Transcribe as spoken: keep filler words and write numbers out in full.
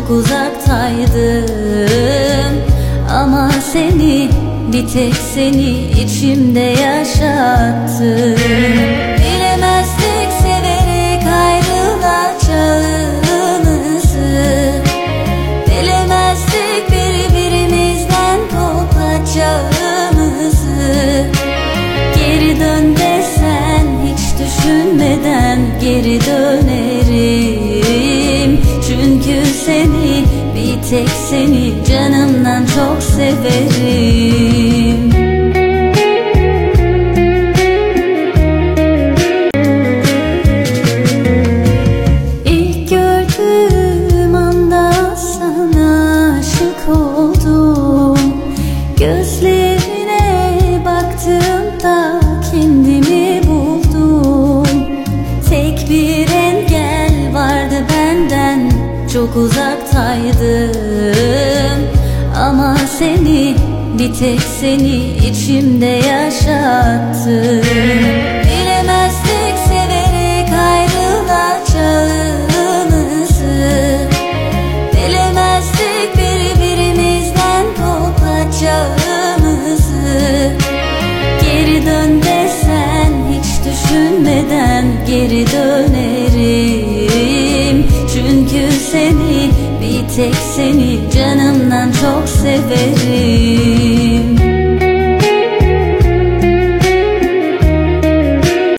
çok uzaktaydım. Ama seni, bir tek seni içimde yaşattım. Bilemezdik severek ayrılacağımızı, bilemezdik birbirimizden kopacağımızı. Geri dön desen hiç düşünmeden geri dönerim. Çünkü seni, bir tek seni canımdan çok severim. İlk gördüğüm anda sana aşık oldum. Gözlerine baktığımda kendimi buldum. Tek bir engel vardı benden, çok uzaktaydım. Ama seni, bir tek seni içimde yaşattım. Bilemezdik severek ayrılacağımızı, bilemezdik birbirimizden kopacağımızı. Geri dön desen hiç düşünmeden geri dönerim. Çünkü seni, bir tek seni canımdan çok severim.